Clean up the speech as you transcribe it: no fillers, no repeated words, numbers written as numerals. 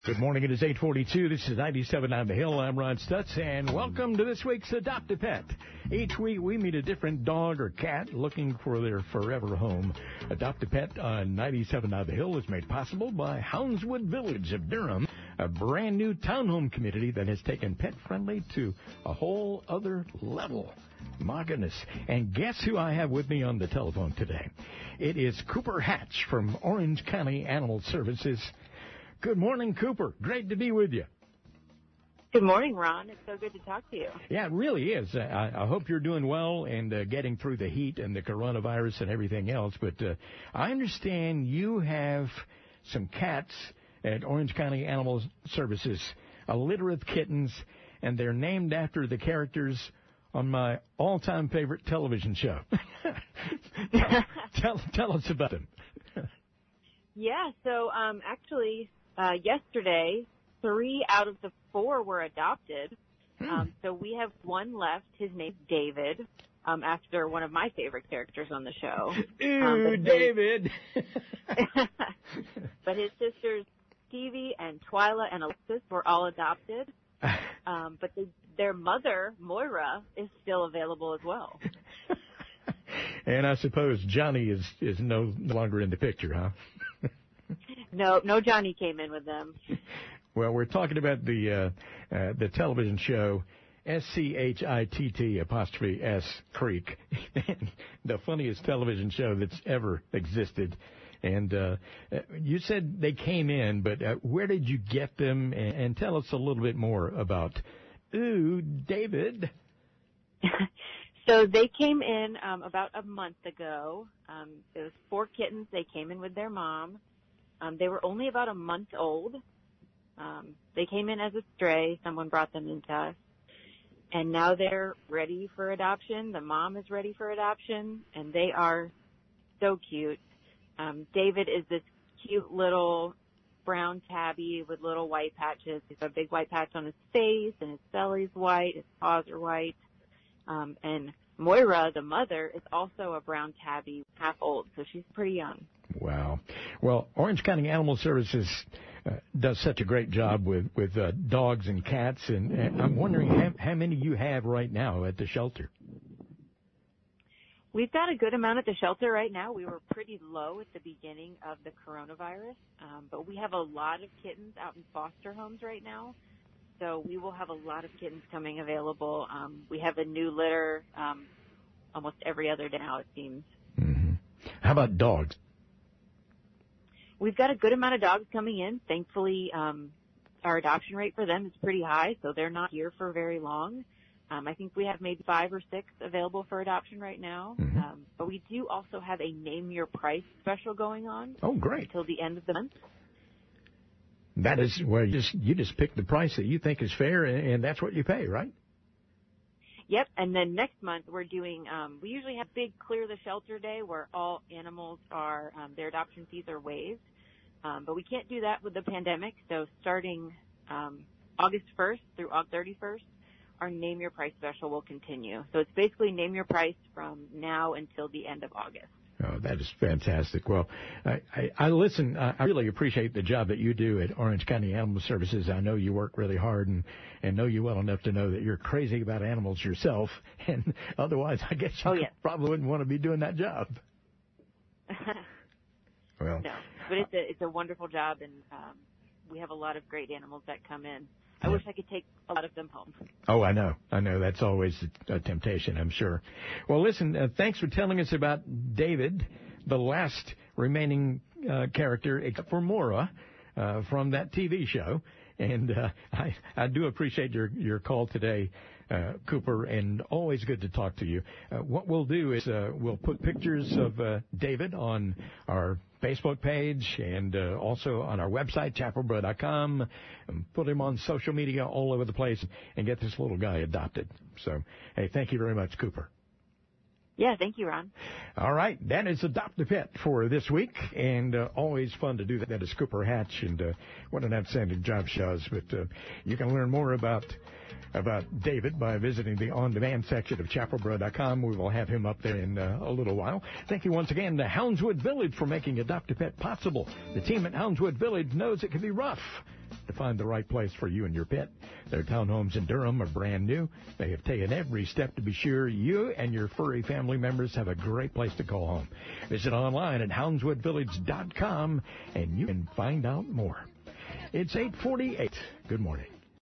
Good morning. It is 8:42. This is 97 on the Hill. I'm Ron Stutz, and welcome to this week's Adopt a Pet. Each week we meet a different dog or cat looking for their forever home. Adopt a Pet on 97 on the Hill is made possible by Houndswood Village of Durham, a brand new townhome community that has taken pet-friendly to a whole other level. My goodness. And guess who I have with me on the telephone today? It is Cooper Hatch from Orange County Animal Services. Good morning, Cooper. Great to be with you. Good morning, Ron. It's so good to talk to you. Yeah, it really is. I hope you're doing well and getting through the heat and the coronavirus and everything else. But I understand you have some cats at Orange County Animal Services, a litter of kittens, and they're named after the characters on my all-time favorite television show. Tell us about them. Yeah, so actually... yesterday, 3 out of the 4 were adopted. So we have one left. His name's David, after one of my favorite characters on the show. Ooh, David! But his sisters, Stevie and Twyla and Alexis, were all adopted. But their mother, Moira, is still available as well. And I suppose Johnny is no longer in the picture, huh? No, Johnny came in with them. Well, we're talking about the television show SCHITT''S Creek, the funniest television show that's ever existed. And you said they came in, but where did you get them? And tell us a little bit more about David. So they came in about a month ago. It was 4 kittens. They came in with their mom. They were only about a month old. They came in as a stray. Someone brought them into us. And now they're ready for adoption. The mom is ready for adoption, and they are so cute. David is this cute little brown tabby with little white patches. He's got a big white patch on his face, and his belly's white. His paws are white. And Moira, the mother, is also a brown tabby, half old, so she's pretty young. Wow. Well, Orange County Animal Services does such a great job with dogs and cats, and I'm wondering how many you have right now at the shelter. We've got a good amount at the shelter right now. We were pretty low at the beginning of the coronavirus, but we have a lot of kittens out in foster homes right now, so we will have a lot of kittens coming available. We have a new litter almost every other day now, it seems. Mm-hmm. How about dogs? We've got a good amount of dogs coming in. Thankfully, our adoption rate for them is pretty high, so they're not here for very long. I think we have maybe 5 or 6 available for adoption right now. Mm-hmm. But we do also have a Name Your Price special going on. Oh, great. Until the end of the month. That is where you just pick the price that you think is fair, and that's what you pay, right? Yep, and then next month we're doing, we usually have big Clear the Shelter Day where all animals are, their adoption fees are waived. But we can't do that with the pandemic, so starting August 1st through August 31st, our Name Your Price special will continue. So it's basically Name Your Price from now until the end of August. Oh, that is fantastic. Well, I listen. I really appreciate the job that you do at Orange County Animal Services. I know you work really hard and know you well enough to know that you're crazy about animals yourself. And otherwise, I guess you probably wouldn't want to be doing that job. Well, no, but it's a wonderful job, and we have a lot of great animals that come in. I wish I could take a lot of them home. Oh, I know. That's always a temptation, I'm sure. Well, listen, thanks for telling us about David, the last remaining character, except for Moira, from that TV show. And I do appreciate your call today, Cooper, and always good to talk to you. What we'll do is we'll put pictures of David on our Facebook page and also on our website, chapelboro.com, and put him on social media all over the place and get this little guy adopted. So, hey, thank you very much, Cooper. Yeah, thank you, Ron. All right, that is Adopt a Pet for this week, and always fun to do that. That is Cooper Hatch, and what an outstanding job she does. But you can learn more about David by visiting the on-demand section of chapelboro.com. We will have him up there in a little while. Thank you once again to Houndswood Village for making Adopt a Pet possible. The team at Houndswood Village knows it can be rough, to find the right place for you and your pet. Their townhomes in Durham are brand new. They have taken every step to be sure you and your furry family members have a great place to call home. Visit online at houndswoodvillage.com and you can find out more. It's 8:48. Good morning.